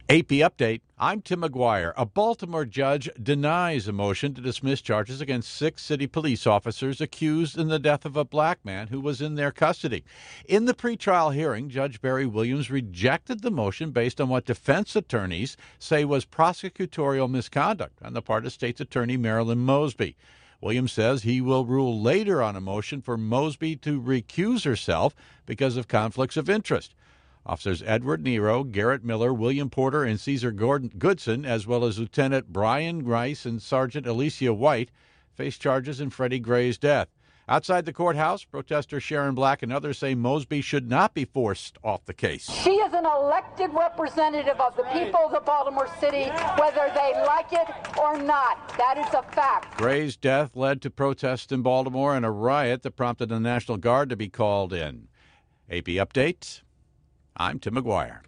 AP Update, I'm Tim McGuire. A Baltimore judge denies a motion to dismiss charges against 6 city police officers accused in the death of a black man who was in their custody. In the pretrial hearing, Judge Barry Williams rejected the motion based on what defense attorneys say was prosecutorial misconduct on the part of State's Attorney Marilyn Mosby. Williams says he will rule later on a motion for Mosby to recuse herself because of conflicts of interest. Officers Edward Nero, Garrett Miller, William Porter, and Caesar Goodson, as well as Lieutenant Brian Rice and Sergeant Alicia White, face charges in Freddie Gray's death. Outside the courthouse, protester Sharon Black and others say Mosby should not be forced off the case. She is an elected representative of the people of Baltimore City, whether they like it or not. That is a fact. Gray's death led to protests in Baltimore and a riot that prompted the National Guard to be called in. AP Update, I'm Tim McGuire.